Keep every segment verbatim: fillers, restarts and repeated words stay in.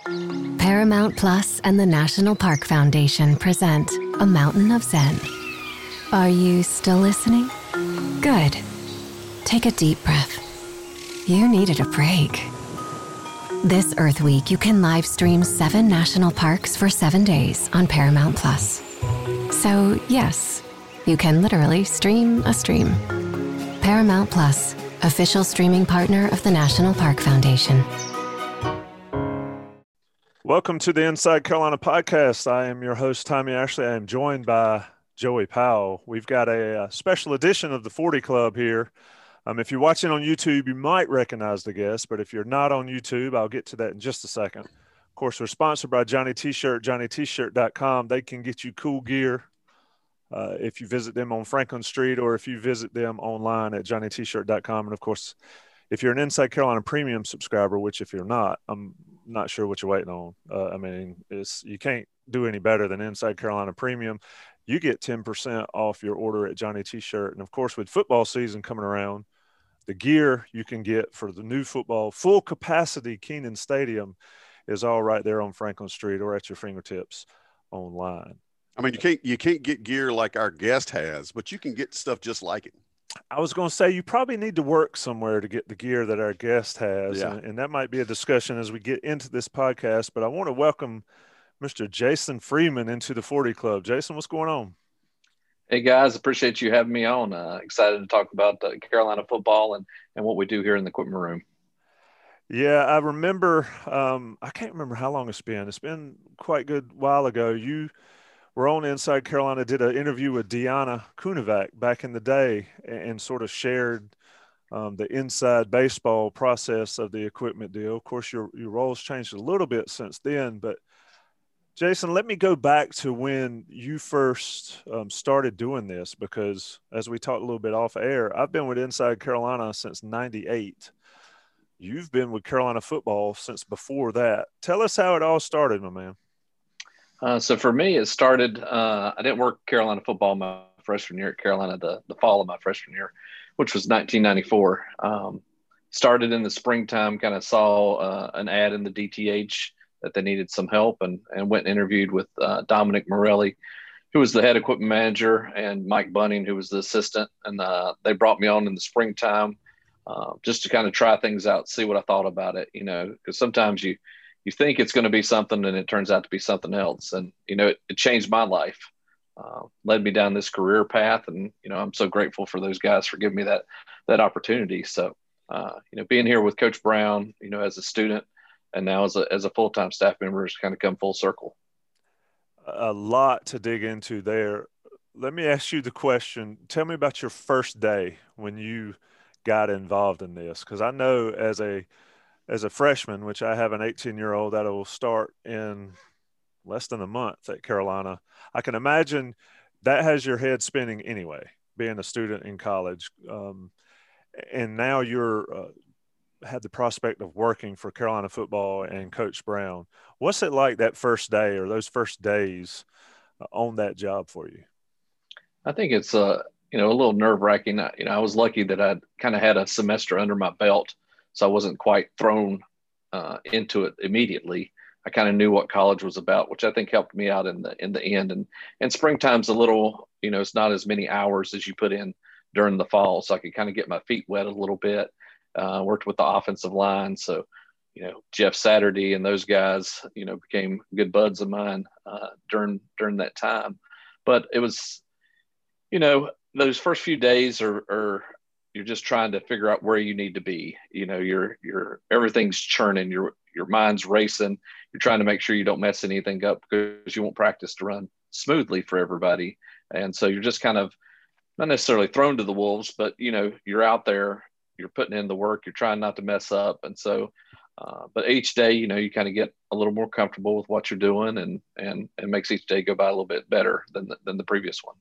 Paramount Plus and the National Park Foundation present A Mountain of Zen. Are you still listening? Good. Take a deep breath. You needed a break. This Earth Week, you can live stream seven national parks for seven days on Paramount Plus. So, yes, you can literally stream a stream. Paramount Plus, official streaming partner of the National Park Foundation. Welcome to the Inside Carolina podcast. I am your host, Tommy Ashley. I am joined by Joey Powell. We've got a, a special edition of the forty Club here. Um, if you're watching on YouTube, you might recognize the guest, but if you're not on YouTube, I'll get to that in just a second. Of course, we're sponsored by Johnny T-Shirt, johnny t shirt dot com. They can get you cool gear uh, if you visit them on Franklin Street or if you visit them online at johnny t shirt dot com. And, of course, if you're an Inside Carolina Premium subscriber, which if you're not, I'm not sure what you're waiting on. Uh, I mean, it's you can't do any better than Inside Carolina Premium. You get ten percent off your order at Johnny T-Shirt. And, of course, with football season coming around, the gear you can get for the new football full capacity Kenan Stadium is all right there on Franklin Street or at your fingertips online. I mean, you can't you can't get gear like our guest has, but you can get stuff just like it. I was going to say you probably need to work somewhere to get the gear that our guest has, yeah. and, and that might be a discussion as we get into this podcast. But I want to welcome Mister Jason Freeman into the forty Club. Jason, what's going on? Hey, guys, appreciate you having me on. Uh, excited to talk about uh, Carolina football and, and what we do here in the equipment room. Yeah, I remember um, – I can't remember how long it's been. It's been quite a good while ago. You – We're on Inside Carolina, did an interview with Deanna Kunovac back in the day and, and sort of shared um, the inside baseball process of the equipment deal. Of course, your, your role's changed a little bit since then. But, Jason, let me go back to when you first um, started doing this because, as we talked a little bit off air, I've been with Inside Carolina since ninety-eight. You've been with Carolina football since before that. Tell us how it all started, my man. Uh, so for me, it started, uh, I didn't work Carolina football my freshman year at Carolina, the, the fall of my freshman year, which was nineteen ninety-four. Um, started in the springtime, kind of saw uh, an ad in the D T H that they needed some help and, and went and interviewed with uh, Dominic Morelli, who was the head equipment manager, and Mike Bunning, who was the assistant. And uh, they brought me on in the springtime uh, just to kind of try things out, see what I thought about it, you know, because sometimes you, you think it's going to be something and it turns out to be something else. And, you know, it, it changed my life, uh, led me down this career path. And, you know, I'm so grateful for those guys for giving me that, that opportunity. So, uh, you know, being here with Coach Brown, you know, as a student and now as a, as a full-time staff member has kind of come full circle. A lot to dig into there. Let me ask you the question. Tell me about your first day when you got involved in this. Cause I know as a, As a freshman, which I have an eighteen-year-old that will start in less than a month at Carolina, I can imagine that has your head spinning anyway, being a student in college. Um, and now you're uh, had the prospect of working for Carolina football and Coach Brown. What's it like that first day or those first days uh, on that job for you? I think it's uh, you know, a little nerve-wracking. You know, I was lucky that I kind of had a semester under my belt, so I wasn't quite thrown uh, into it immediately. I kind of knew what college was about, which I think helped me out in the in the end. And and springtime's a little, you know, it's not as many hours as you put in during the fall, so I could kind of get my feet wet a little bit. Uh, worked with the offensive line, so you know Jeff Saturday and those guys, you know, became good buds of mine uh, during during that time. But it was, you know, those first few days are. are You're just trying to figure out where you need to be. You know, you're, you're, everything's churning. Your, your mind's racing. You're trying to make sure you don't mess anything up because you won't practice to run smoothly for everybody. And so you're just kind of not necessarily thrown to the wolves, but, you know, you're out there, you're putting in the work, you're trying not to mess up. And so, uh, but each day, you know, you kind of get a little more comfortable with what you're doing and, and, and makes each day go by a little bit better than the, than the previous one.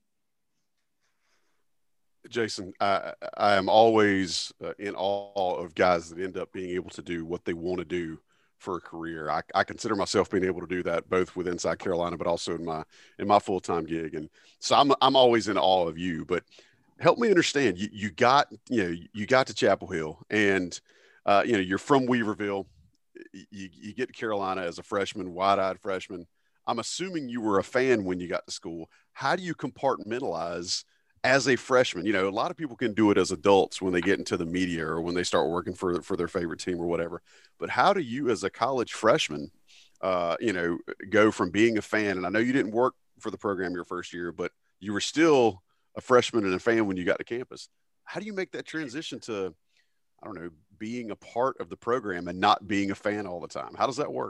Jason, I, I am always uh, in awe of guys that end up being able to do what they want to do for a career. I, I consider myself being able to do that both with Inside Carolina, but also in my in my full-time gig. And so I'm I'm always in awe of you. But help me understand. You you got you know you got to Chapel Hill, and uh, you know you're from Weaverville. you, you get to Carolina as a freshman, wide-eyed freshman. I'm assuming you were a fan when you got to school. How do you compartmentalize as a freshman? You know, a lot of people can do it as adults when they get into the media or when they start working for, for their favorite team or whatever. But how do you as a college freshman, uh, you know, go from being a fan? And I know you didn't work for the program your first year, but you were still a freshman and a fan when you got to campus. How do you make that transition to, I don't know, being a part of the program and not being a fan all the time? How does that work?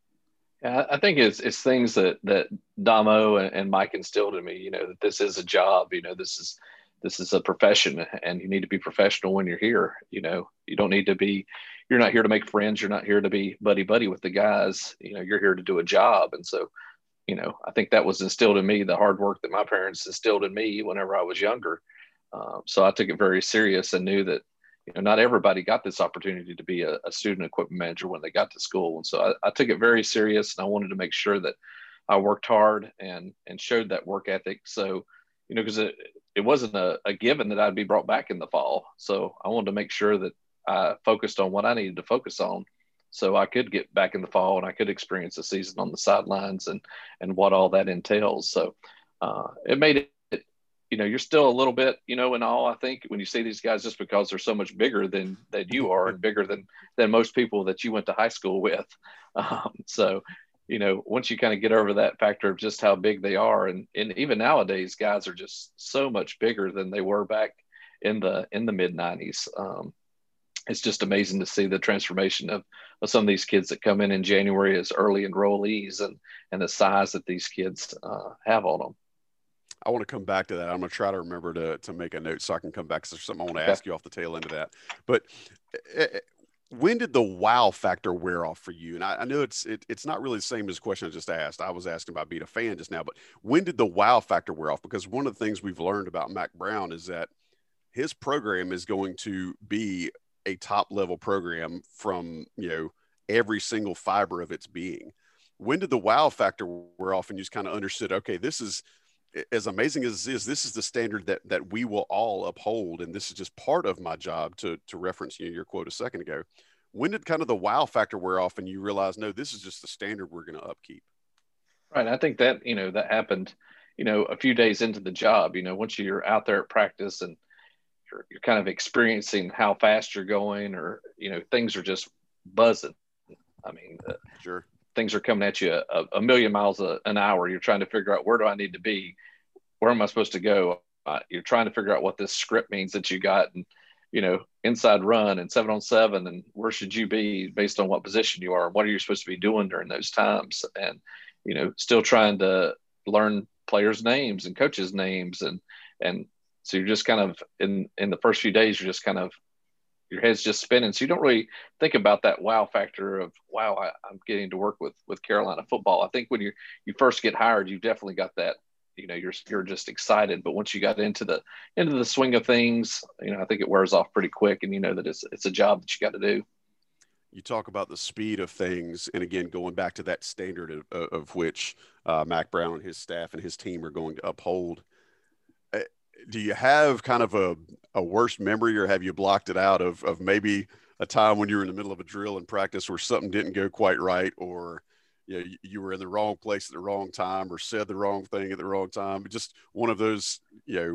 Yeah, I think it's it's things that that Damo and, and Mike instilled in me. You know, that this is a job. You know, this is this is a profession, and you need to be professional when you're here. You know, you don't need to be. You're not here to make friends. You're not here to be buddy buddy with the guys. You know, you're here to do a job. And so, you know, I think that was instilled in me. The hard work that my parents instilled in me whenever I was younger. Um, so I took it very serious and knew that, you know, not everybody got this opportunity to be a, a student equipment manager when they got to school. And so I, I took it very serious, and I wanted to make sure that I worked hard and, and showed that work ethic. So, you know, because it, it wasn't a, a given that I'd be brought back in the fall. So I wanted to make sure that I focused on what I needed to focus on so I could get back in the fall and I could experience the season on the sidelines and, and what all that entails. So uh, it made it, you know, you're still a little bit, you know, in awe, I think, when you see these guys, just because they're so much bigger than, than you are and bigger than, than most people that you went to high school with. Um, so, you know, once you kind of get over that factor of just how big they are, and, and even nowadays, guys are just so much bigger than they were back in the, in the mid nineties. Um, it's just amazing to see the transformation of, of some of these kids that come in in January as early enrollees, and, and the size that these kids uh, have on them. I want to come back to that. I'm going to try to remember to to make a note so I can come back, because there's something I want to Okay. ask you off the tail end of that. But uh, when did the wow factor wear off for you? And I, I know it's it, it's not really the same as the question I just asked. I was asking about being a fan just now, but when did the wow factor wear off? Because one of the things we've learned about Mack Brown is that his program is going to be a top level program from, you know, every single fiber of its being. When did the wow factor wear off and you just kind of understood, okay, this is, as amazing as it is, this is the standard that that we will all uphold, and this is just part of my job, to to reference, you know, your quote a second ago. When did kind of the wow factor wear off and you realize, no, this is just the standard we're going to upkeep? Right. I think that, you know, that happened, you know, a few days into the job. You know, once you're out there at practice and you're, you're kind of experiencing how fast you're going, or, you know, things are just buzzing. I mean, uh, sure. Things are coming at you a, a million miles a, an hour. You're trying to figure out, where do I need to be? Where am I supposed to go? Uh, you're trying to figure out what this script means that you got, and, you know, inside run and seven on seven, and where should you be based on what position you are? What are you supposed to be doing during those times? And, you know, still trying to learn players' names and coaches' names. And, and so you're just kind of in, in the first few days, you're just kind of, your head's just spinning. So you don't really think about that wow factor of, wow, I, I'm getting to work with, with Carolina football. I think when you, you first get hired, you definitely got that, you know, you're, you're just excited. But once you got into the, into the swing of things, you know, I think it wears off pretty quick, and you know that it's, it's a job that you got to do. You talk about the speed of things, and again, going back to that standard of, of which uh, Mack Brown and his staff and his team are going to uphold. Uh, do you have kind of a, a worst memory, or have you blocked it out of, of maybe a time when you were in the middle of a drill in practice where something didn't go quite right, or you know, you, you were in the wrong place at the wrong time, or said the wrong thing at the wrong time? Just one of those, you know,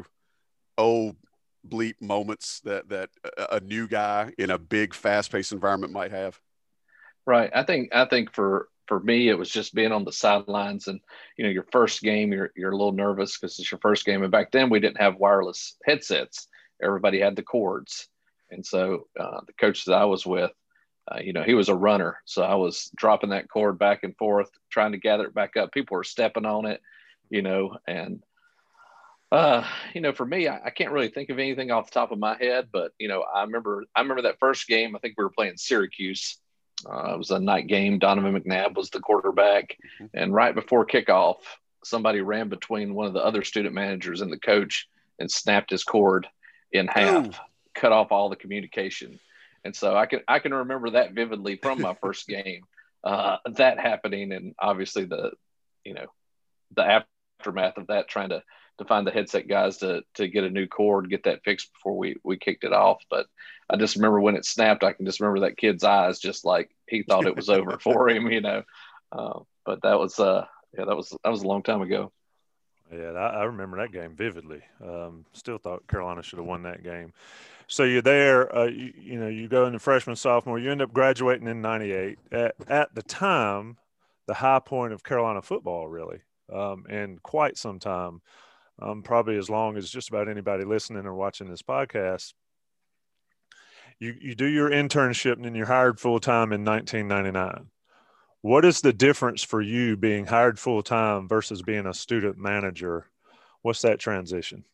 old bleep moments that that a new guy in a big, fast-paced environment might have. Right. I think I think for for me, it was just being on the sidelines, and, you know, your first game, you're you're a little nervous because it's your first game, and back then we didn't have wireless headsets. Everybody had the cords, and so uh, the coach that I was with, uh, you know, he was a runner, so I was dropping that cord back and forth, trying to gather it back up. People were stepping on it, you know, and uh, you know, for me, I, I can't really think of anything off the top of my head, but, you know, I remember I remember that first game. I think we were playing Syracuse. Uh, it was a night game. Donovan McNabb was the quarterback. And right before kickoff, somebody ran between one of the other student managers and the coach and snapped his cord in half, Ooh. cut off all the communication. And so I can, I can remember that vividly from my first game, uh, that happening. And obviously the, you know, the aftermath of that, trying to to find the headset guys to to get a new cord, get that fixed before we we kicked it off. But I just remember when it snapped, I can just remember that kid's eyes, just like he thought it was over for him, you know. Uh, but that was uh yeah that was that was a long time ago. Yeah, I, I remember that game vividly. Um, still thought Carolina should have won that game. So you're there, uh, you, you know, you go into freshman, sophomore, you end up graduating in ninety-eight. At, at the time, the high point of Carolina football, really, um, and quite some time, um, probably as long as just about anybody listening or watching this podcast. You, you do your internship and then you're hired full-time in nineteen ninety-nine. What is the difference for you being hired full-time versus being a student manager? What's that transition?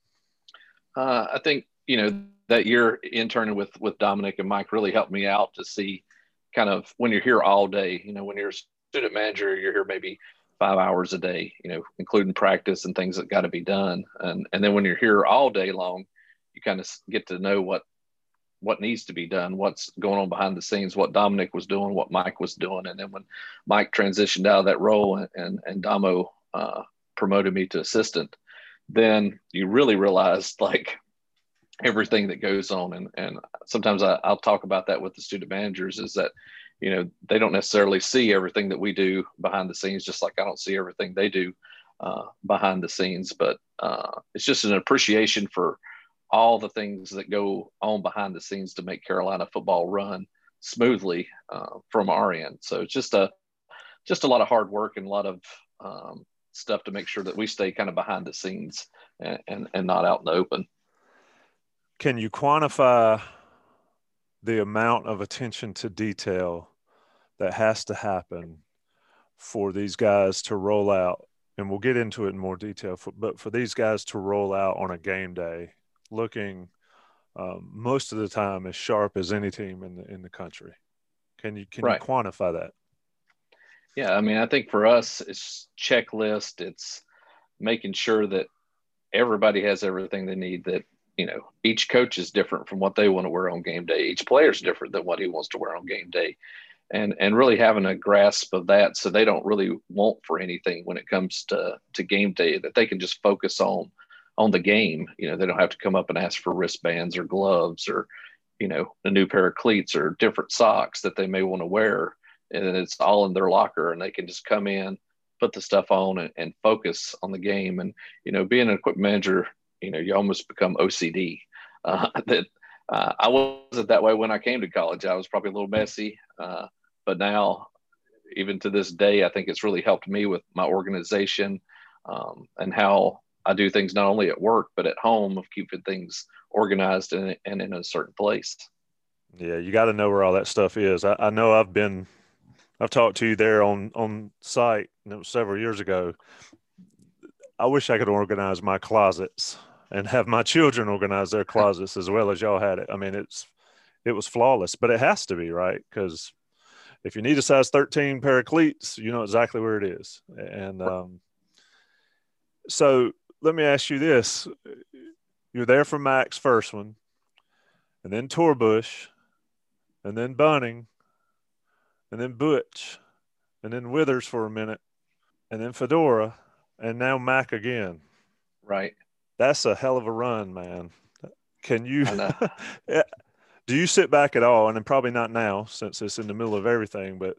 Uh, I think, you know, that year interning with, with Dominic and Mike really helped me out to see kind of when you're here all day, you know, when you're a student manager, you're here maybe five hours a day, you know, including practice and things that got to be done. And, and then when you're here all day long, you kind of get to know what, what needs to be done, what's going on behind the scenes, what Dominic was doing, what Mike was doing. And then when Mike transitioned out of that role and, and, and Damo uh, promoted me to assistant, then you really realized like everything that goes on. And, and sometimes I, I'll talk about that with the student managers is that, you know, they don't necessarily see everything that we do behind the scenes, just like I don't see everything they do uh, behind the scenes, but uh, it's just an appreciation for all the things that go on behind the scenes to make Carolina football run smoothly uh, from our end. So it's just a, just a lot of hard work and a lot of um, stuff to make sure that we stay kind of behind the scenes and, and, and not out in the open. Can you quantify the amount of attention to detail that has to happen for these guys to roll out? And we'll get into it in more detail, for, but for these guys to roll out on a game day, looking um, most of the time as sharp as any team in the in the country. Can you can Right. you quantify that? Yeah, I mean, I think for us, it's checklist. It's making sure that everybody has everything they need. That you know, each coach is different from what they want to wear on game day. Each player is different than what he wants to wear on game day, and and really having a grasp of that, so they don't really want for anything when it comes to to game day. That they can just focus on on the game. You know, they don't have to come up and ask for wristbands or gloves or, you know, a new pair of cleats or different socks that they may want to wear. And it's all in their locker and they can just come in, put the stuff on and, and focus on the game. And, you know, being an equipment manager, you know, you almost become O C D. Uh, that uh, I wasn't that way when I came to college. I was probably a little messy. Uh, but now, even to this day, I think it's really helped me with my organization um, and how I do things not only at work, but at home of keeping things organized and, and in a certain place. Yeah, you got to know where all that stuff is. I, I know I've been, I've talked to you there on, on site, and it was several years ago. I wish I could organize my closets and have my children organize their closets as well as y'all had it. I mean, it's, it was flawless, but it has to be, right? Because if you need a size thirteen pair of cleats, you know exactly where it is. And um, so, let me ask you this. You're there for Mac's first one, and then Torbush, and then Bunning, and then Butch, and then Withers for a minute, and then Fedora, and now Mac again. Right. That's a hell of a run, man. Can you – do you sit back at all, and then probably not now since it's in the middle of everything, but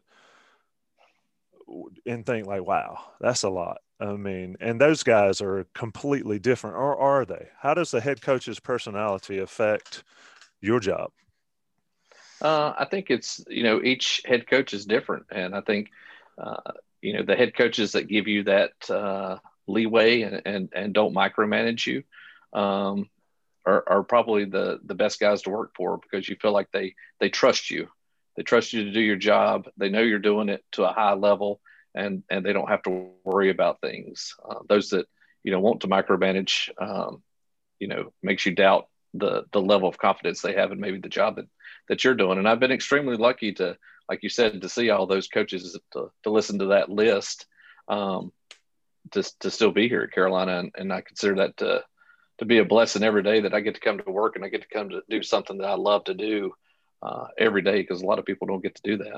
and think like, wow, that's a lot. I mean, and those guys are completely different, or are they? How does the head coach's personality affect your job? Uh, I think it's, you know, each head coach is different. And I think, uh, you know, the head coaches that give you that uh, leeway and, and, and don't micromanage you um, are, are probably the, the best guys to work for because you feel like they, they trust you. They trust you to do your job. They know you're doing it to a high level. And, and they don't have to worry about things. Uh, those that, you know, want to micromanage, um, you know, makes you doubt the the level of confidence they have in maybe the job that, that you're doing. And I've been extremely lucky to, like you said, to see all those coaches, to, to listen to that list, um, to, to still be here at Carolina. And, and I consider that to, to be a blessing every day that I get to come to work and I get to come to do something that I love to do uh, every day because a lot of people don't get to do that.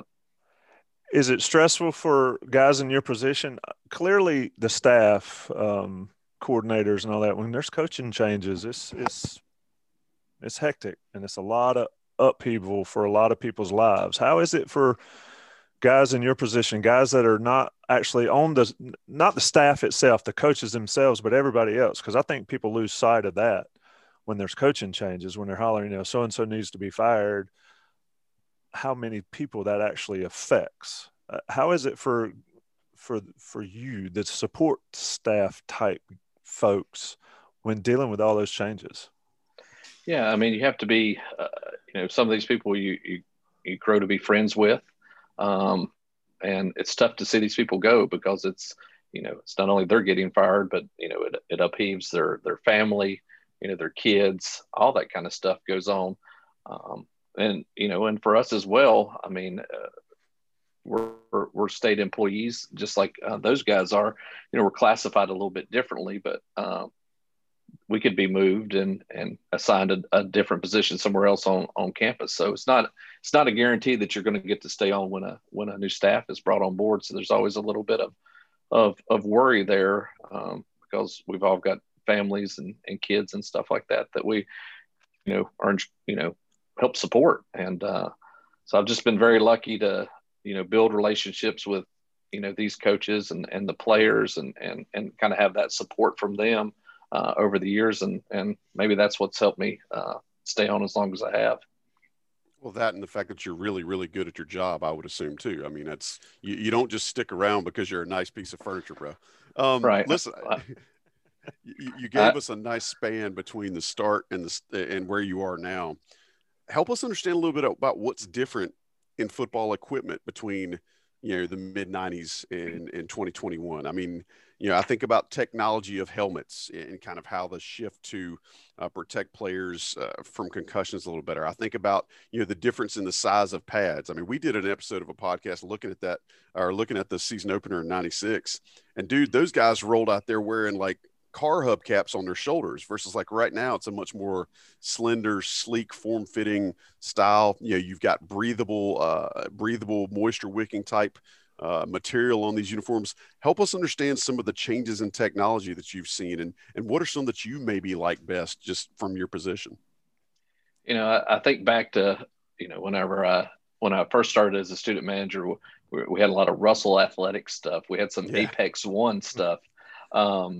Is it stressful for guys in your position? Clearly the staff, um, coordinators and all that, when there's coaching changes, it's it's it's hectic, and it's a lot of upheaval for a lot of people's lives. How is it for guys in your position, guys that are not actually on the not the staff itself, the coaches themselves, but everybody else? Because I think people lose sight of that when there's coaching changes, when they're hollering, you know, so and so needs to be fired. How many people that actually affects? Uh, how is it for for for you, the support staff type folks, when dealing with all those changes? Yeah, I mean, you have to be, uh, you know, some of these people you you, you grow to be friends with, um, and it's tough to see these people go because it's, you know, it's not only they're getting fired, but you know, it it upheaves their their family, you know, their kids, all that kind of stuff goes on, um, and you know, and for us as well, I mean. Uh, We're, we're state employees, just like uh, those guys are. You know, we're classified a little bit differently, but um, we could be moved and and assigned a, a different position somewhere else on, on campus. So it's not it's not a guarantee that you're going to get to stay on when a when a new staff is brought on board. So there's always a little bit of of of worry there um, because we've all got families and, and kids and stuff like that that we you know are you know help support. And uh, so I've just been very lucky to. you know, build relationships with, you know, these coaches and, and the players and, and, and kind of have that support from them uh, over the years. And, and maybe that's what's helped me uh, stay on as long as I have. Well, that and the fact that you're really, really good at your job, I would assume too. I mean, that's, you, you don't just stick around because you're a nice piece of furniture, bro. Um, right. Listen, you, you gave uh, us a nice span between the start and the, and where you are now. Help us understand a little bit about what's different in football equipment between, you know, the mid nineties and, and twenty twenty-one. I mean, you know, I think about technology of helmets and kind of how the shift to uh, protect players uh, from concussions a little better. I think about, you know, the difference in the size of pads. I mean, we did an episode of a podcast looking at that, or looking at the season opener in ninety-six, and dude, those guys rolled out there wearing like car hubcaps on their shoulders versus like right now it's a much more slender, sleek, form-fitting style. You know, you've got breathable uh breathable moisture wicking type uh material on these uniforms. Help us understand some of the changes in technology that you've seen, and and what are some that you maybe like best just from your position? You know, I, I think back to, you know, whenever I when I first started as a student manager, we, we had a lot of Russell Athletic stuff. We had some yeah. Apex One stuff. um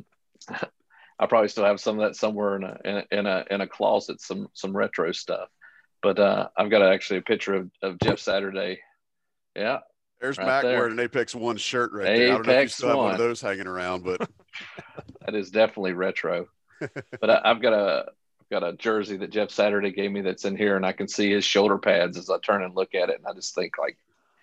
I probably still have some of that somewhere in a in a in a, in a closet, some some retro stuff. But uh, I've got actually a picture of, of Jeff Saturday. Yeah, there's right Mac there. Wearing an Apex One shirt right Apex there. I don't know if you still have one. one of those hanging around, but that is definitely retro. But I, I've got a I've got a jersey that Jeff Saturday gave me that's in here, and I can see his shoulder pads as I turn and look at it, and I just think like,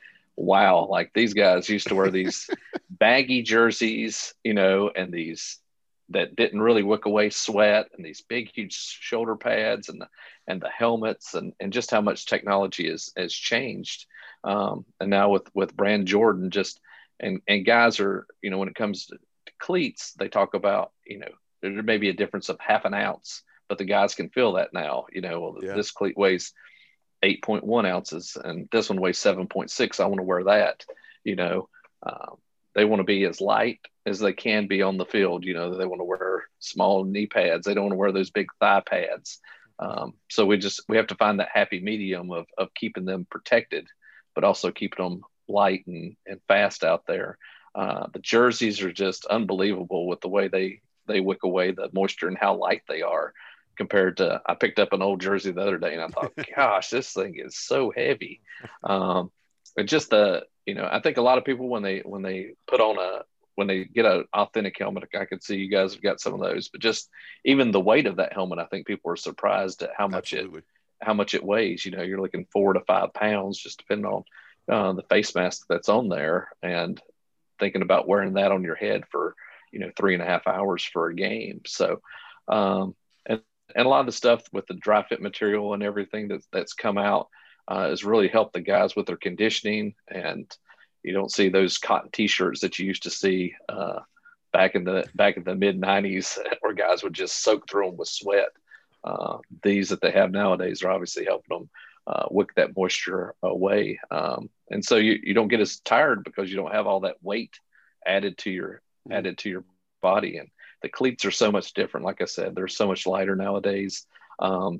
wow, like these guys used to wear these baggy jerseys, you know, and these. That didn't really wick away sweat, and these big, huge shoulder pads and the, and the helmets, and, and just how much technology has, has changed. Um, and now with, with Brand Jordan, just, and, and guys are, you know, when it comes to, to cleats, they talk about, you know, there may be a difference of half an ounce, but the guys can feel that now, you know, well, yeah. This cleat weighs eight point one ounces and this one weighs seven point six. I want to wear that, you know, um, they want to be as light as they can be on the field. You know, they want to wear small knee pads. They don't want to wear those big thigh pads. Um, so we just, we have to find that happy medium of, of keeping them protected, but also keeping them light and, and fast out there. Uh, the jerseys are just unbelievable with the way they, they wick away the moisture and how light they are compared to, I picked up an old jersey the other day and I thought, gosh, this thing is so heavy. Um, but just the, you know, I think a lot of people when they when they put on a when they get an authentic helmet, I could see you guys have got some of those. But just even the weight of that helmet, I think people are surprised at how much Absolutely. it how much it weighs. You know, you're looking four to five pounds, just depending on uh, the face mask that's on there, and thinking about wearing that on your head for you know three and a half hours for a game. So, um, and and a lot of the stuff with the dry fit material and everything that's that's come out. Uh, has really helped the guys with their conditioning, and you don't see those cotton T-shirts that you used to see uh, back in the back in the mid nineties, where guys would just soak through them with sweat. Uh, these that they have nowadays are obviously helping them uh, wick that moisture away, um, and so you, you don't get as tired because you don't have all that weight added to your mm. added to your body. And the cleats are so much different. Like I said, they're so much lighter nowadays. Um,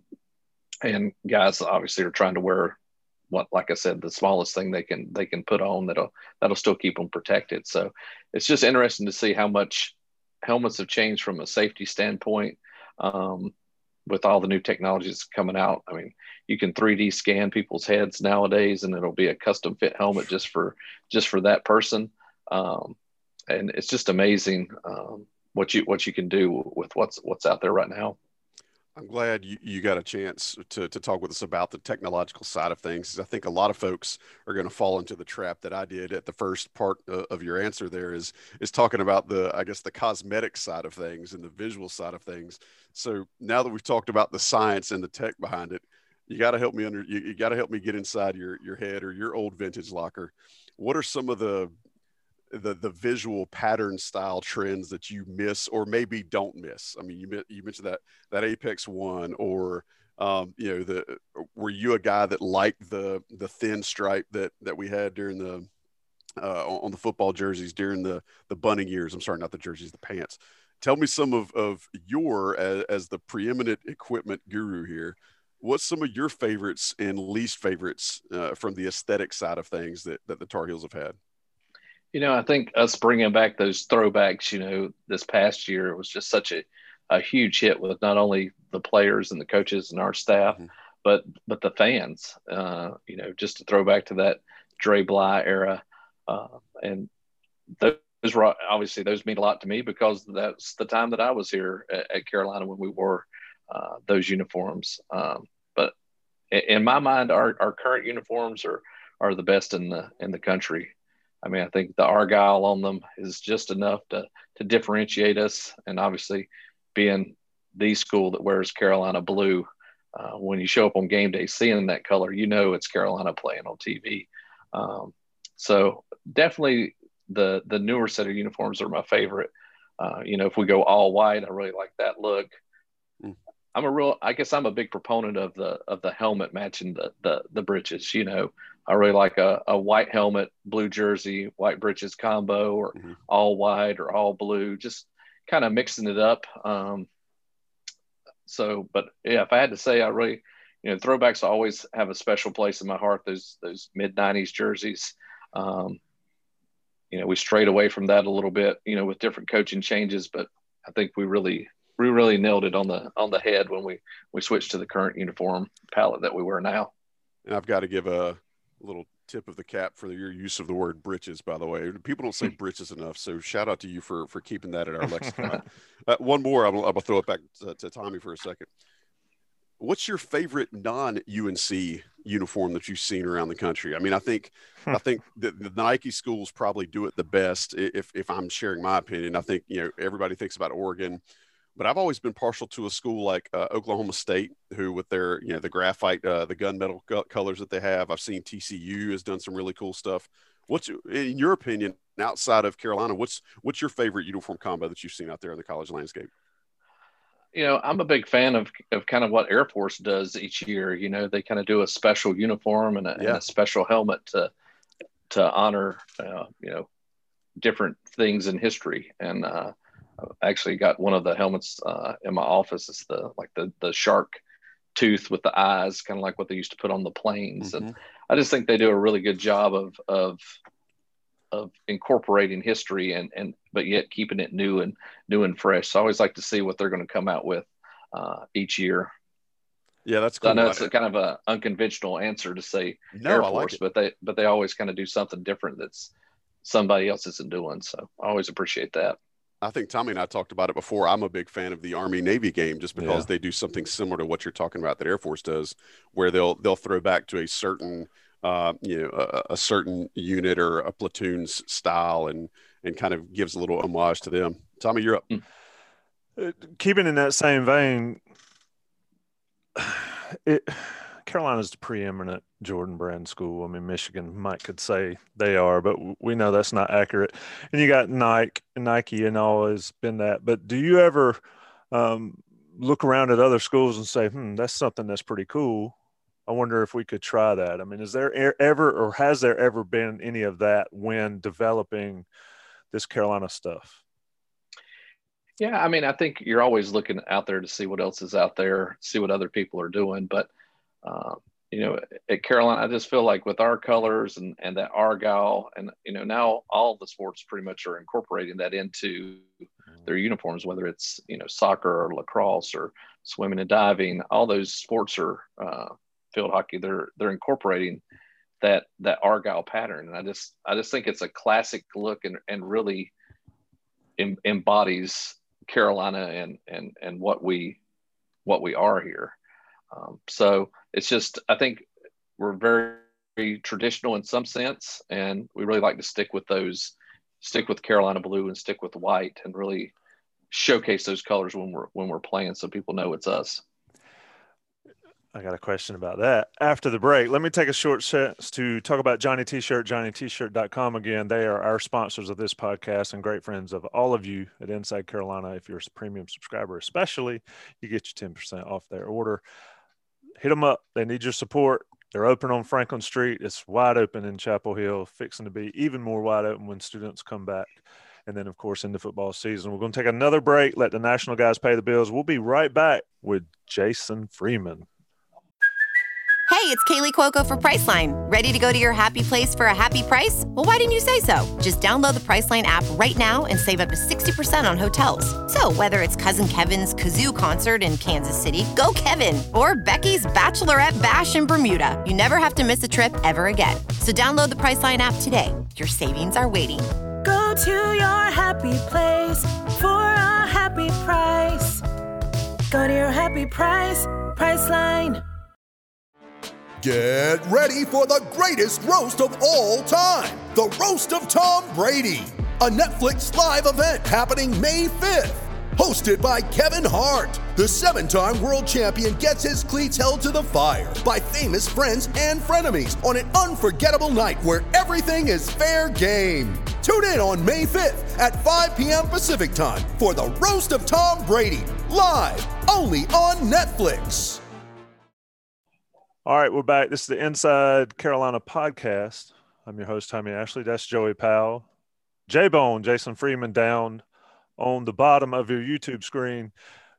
and guys obviously are trying to wear what, like I said, the smallest thing they can, they can put on that'll, that'll still keep them protected. So it's just interesting to see how much helmets have changed from a safety standpoint. Um, with all the new technologies coming out. I mean, you can three D scan people's heads nowadays and it'll be a custom fit helmet just for, just for that person. Um, and it's just amazing um, what you, what you can do with what's, what's out there right now. I'm glad you, you got a chance to, to talk with us about the technological side of things. I think a lot of folks are going to fall into the trap that I did at the first part of your answer there is, is talking about the, I guess, the cosmetic side of things and the visual side of things. So now that we've talked about the science and the tech behind it, you got to help me under, you, you got to help me get inside your, your head or your old vintage locker. What are some of the, the the visual pattern style trends that you miss or maybe don't miss? I mean, you you mentioned that that Apex one, or um, you know, the were you a guy that liked the the thin stripe that that we had during the uh, on the football jerseys during the the bunning years? I'm sorry, not the jerseys, the pants. Tell me some of of your as, as the preeminent equipment guru here. What's some of your favorites and least favorites uh, from the aesthetic side of things that that the Tar Heels have had? You know, I think us bringing back those throwbacks, you know, this past year, it was just such a, a huge hit with not only the players and the coaches and our staff, mm-hmm. but but the fans. Uh, you know, just to throw back to that Dre Bly era, uh, and those were obviously those mean a lot to me because that's the time that I was here at, at Carolina when we wore uh, those uniforms. Um, but in, in my mind, our, our current uniforms are are the best in the in the country. I mean, I think the Argyle on them is just enough to to differentiate us. And obviously, being the school that wears Carolina blue, uh, when you show up on game day seeing that color, you know it's Carolina playing on T V. Um, so definitely the the newer set of uniforms are my favorite. Uh, you know, if we go all white, I really like that look. Mm. I'm a real, I guess I'm a big proponent of the of the helmet matching the the the breeches. You know, I really like a, a white helmet, blue jersey, white breeches combo, or mm-hmm. all white or all blue, just kind of mixing it up. Um, so, but yeah, if I had to say, I really, you know, throwbacks always have a special place in my heart. Those those mid nineties jerseys. Um, you know, we strayed away from that a little bit, you know, with different coaching changes, but I think we really we really nailed it on the on the head when we we switched to the current uniform palette that we wear now. And I've got to give a little tip of the cap for your use of the word britches, by the way. People don't say britches enough, so shout out to you for for keeping that at our lexicon. uh, one more, I'm, I'm gonna throw it back to, to Tommy for a second. What's your favorite non-U N C uniform that you've seen around the country? I mean, I think I think the, the Nike schools probably do it the best. If if I'm sharing my opinion, I think, you know, everybody thinks about Oregon, but I've always been partial to a school like uh, Oklahoma State, who with their, you know, the graphite, uh, the gunmetal co- colors that they have. I've seen T C U has done some really cool stuff. What's, in your opinion, outside of Carolina, what's what's your favorite uniform combo that you've seen out there in the college landscape? You know, I'm a big fan of, of kind of what Air Force does each year. You know, they kind of do a special uniform and a, yeah. and a special helmet to to honor, uh, you know, different things in history. And uh, I actually got one of the helmets uh, in my office. It's the like the the shark tooth with the eyes, kind of like what they used to put on the planes. Mm-hmm. And I just think they do a really good job of of of incorporating history and, and, but yet keeping it new and new and fresh. So I always like to see what they're going to come out with uh, each year. Yeah, that's cool. So I know it's a kind of a unconventional answer to say no, Air I Force, like but they, but they always kind of do something different that's somebody else isn't doing. So I always appreciate that. I think Tommy and I talked about it before. I'm a big fan of the Army Navy game just because yeah. they do something similar to what you're talking about that Air Force does, where they'll, they'll throw back to a certain, Uh, you know, a, a certain unit or a platoon's style, and and kind of gives a little homage to them. Tommy, you're up. Keeping in that same vein, it, Carolina's the preeminent Jordan Brand school. I mean, Michigan might could say they are, but we know that's not accurate. And you got Nike, Nike, and always been that. But do you ever um, look around at other schools and say, "Hmm, that's something that's pretty cool. I wonder if we could try that"? I mean, is there ever, or has there ever been any of that when developing this Carolina stuff? Yeah, I mean, I think you're always looking out there to see what else is out there, see what other people are doing. But, um, you know, at Carolina, I just feel like with our colors and, and that Argyle, and, you know, now all the sports pretty much are incorporating that into their uniforms, whether it's, you know, soccer or lacrosse or swimming and diving, all those sports are uh, field hockey. They're, they're incorporating that, that Argyle pattern. And I just, I just think it's a classic look and, and really em, embodies Carolina and, and, and what we, what we are here. Um, so it's just, I think we're very, very traditional in some sense, and we really like to stick with those, stick with Carolina blue and stick with white, and really showcase those colors when we're when we're playing, so people know it's us. I got a question about that after the break. Let me take a short sense to talk about Johnny T-Shirt, Johnny T Shirt dot com again. They are our sponsors of this podcast and great friends of all of you at Inside Carolina. If you're a premium subscriber especially, you get your ten percent off their order. Hit them up. They need your support. They're open on Franklin Street. It's wide open in Chapel Hill, fixing to be even more wide open when students come back. And then, of course, in the football season. We're going to take another break, let the national guys pay the bills. We'll be right back with Jason Freeman. Hey, it's Kaylee Cuoco for Priceline. Ready to go to your happy place for a happy price? Well, why didn't you say so? Just download the Priceline app right now and save up to sixty percent on hotels. So whether it's Cousin Kevin's Kazoo Concert in Kansas City, go Kevin, or Becky's Bachelorette Bash in Bermuda, you never have to miss a trip ever again. So download the Priceline app today. Your savings are waiting. Go to your happy place for a happy price. Go to your happy price, Priceline. Get ready for the greatest roast of all time, the Roast of Tom Brady, a Netflix live event happening May fifth. Hosted by Kevin Hart, the seven-time world champion gets his cleats held to the fire by famous friends and frenemies on an unforgettable night where everything is fair game. Tune in on May fifth at five p.m. Pacific time for the Roast of Tom Brady, live only on Netflix. All right, we're back. This is the Inside Carolina podcast. I'm your host, Tommy Ashley. That's Joey Powell. J-Bone, Jason Freeman, down on the bottom of your YouTube screen.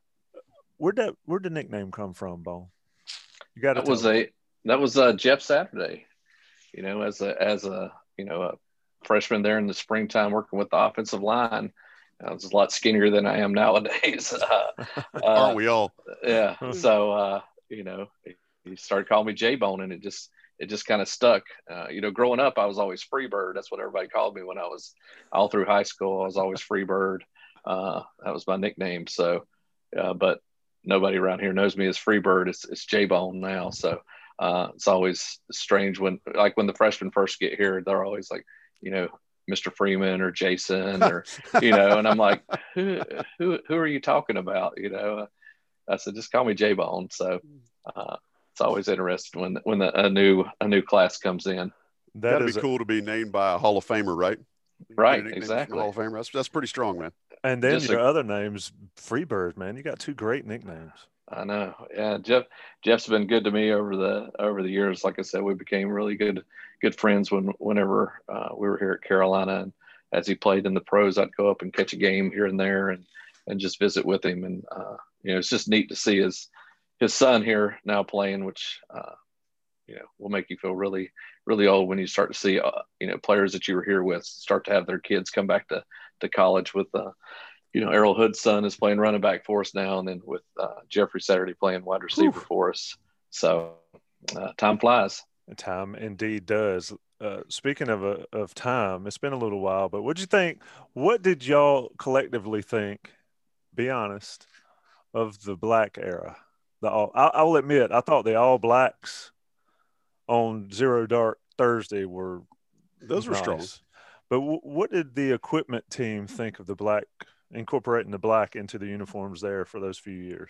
Where'd that where'd the nickname come from, Bone? You got that was me. a that was uh, Jeff Saturday. You know, as a as a you know a freshman there in the springtime, working with the offensive line. I was a lot skinnier than I am nowadays. Uh, Aren't we all? Yeah. So uh, you know. He started calling me J-Bone, and it just it just kind of stuck. Uh, you know, growing up, I was always Freebird. That's what everybody called me when I was all through high school. I was always Freebird. Uh, that was my nickname. So, uh, but nobody around here knows me as Freebird. It's, it's J-Bone now. So uh, it's always strange when, like when the freshmen first get here, they're always like, you know, Mister Freeman or Jason or, you know, and I'm like, who, who, who are you talking about? You know, I said, just call me J-Bone. So, uh, it's always interesting when when the, a new a new class comes in. That'd be cool a, to be named by a Hall of Famer, right? Right, exactly. Hall of Famer. That's that's pretty strong, man. And then Just your a, other names, Freebird, man. You got two great nicknames. I know. Yeah, Jeff Jeff's been good to me over the over the years. Like I said, we became really good good friends when whenever uh, we were here at Carolina, and as he played in the pros, I'd go up and catch a game here and there, and and just visit with him. And uh, you know, it's just neat to see his. his son here now playing, which, uh, you know, will make you feel really, really old when you start to see, uh, you know, players that you were here with start to have their kids come back to, to college with, uh, you know, Errol Hood's son is playing running back for us now. And then with uh, Jeffrey Saturday playing wide receiver Oof. for us. So uh, time flies. Time indeed does. Uh, speaking of, uh, of time, it's been a little while, but what'd you think? What did y'all collectively think, be honest, of the black era? The all, I, I'll admit, I thought the All Blacks on Zero Dark Thursday were those were nice. strong. But w- what did the equipment team think of the black, incorporating the black into the uniforms there for those few years?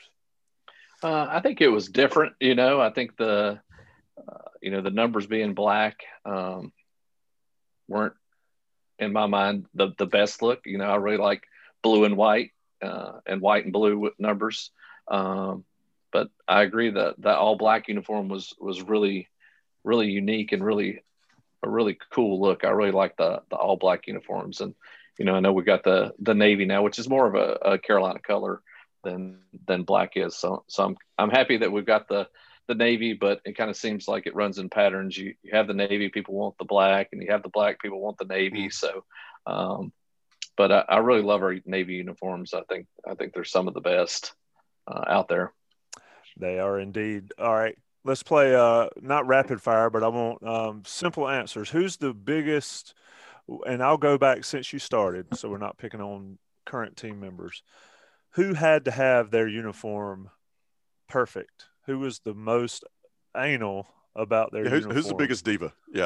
Uh, I think it was different. You know, I think the uh, you know the numbers being black um, weren't, in my mind, the the best look. You know, I really like blue and white uh, and white and blue with numbers. Um, But I agree that that all black uniform was was really, really unique and really a really cool look. I really like the the all black uniforms, and you know, I know we got the the navy now, which is more of a, a Carolina color than than black is. So so I'm I'm happy that we've got the the navy, but it kind of seems like it runs in patterns. You you have the navy, people want the black, and you have the black, people want the navy. So, um, but I, I really love our navy uniforms. I think I think they're some of the best uh, out there. They are indeed. All right, let's play uh, not rapid fire, but I want um, simple answers. Who's the biggest? And I'll go back since you started, so we're not picking on current team members. Who had to have their uniform perfect? Who was the most anal about their yeah, who's, uniform? Who's the biggest diva? Yeah.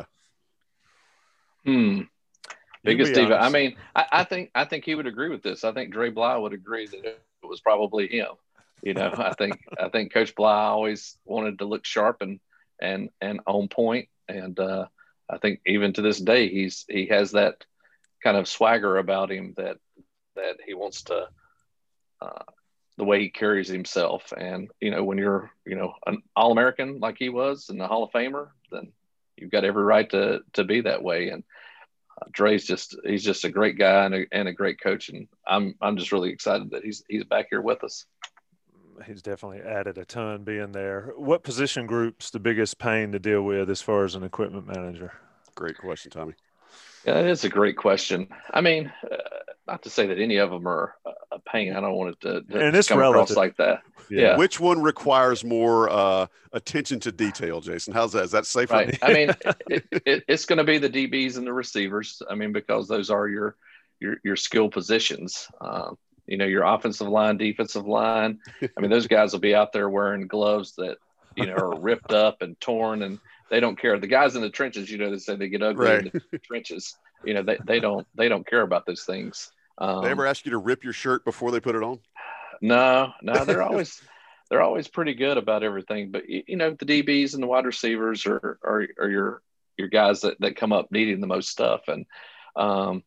Hmm. Biggest diva. Honest. I mean, I, I think I think he would agree with this. I think Dre Bly would agree that it was probably him. You know, I think I think Coach Bly always wanted to look sharp and and and on point. And uh, I think even to this day, he's he has that kind of swagger about him that that he wants to. Uh, the way he carries himself. And, you know, when you're, you know, an All-American like he was and a Hall of Famer, then you've got every right to to be that way. And uh, Dre's just, he's just a great guy and a, and a great coach. And I'm, I'm just really excited that he's, he's back here with us. He's definitely added a ton being there. What position group's the biggest pain to deal with as far as an equipment manager? Great question, Tommy. Yeah, it is a great question. I mean, uh, not to say that any of them are a pain. I don't want it to, to and it's come relative. across like that. Yeah. yeah. Which one requires more uh, attention to detail, Jason? How's that? Is that safer? Right. I mean, it, it, it's going to be the D Bs and the receivers. I mean, because those are your your your skill positions. Um, you know, your offensive line, defensive line. I mean, those guys will be out there wearing gloves that, you know, are ripped up and torn, and they don't care. The guys in the trenches, you know, they say they get ugly right. in the trenches. You know, they, they don't they don't care about those things. Um, they ever ask you to rip your shirt before they put it on? No, no, they're always they're always pretty good about everything. But you know, the D Bs and the wide receivers are are, are your your guys that, that come up needing the most stuff. And um,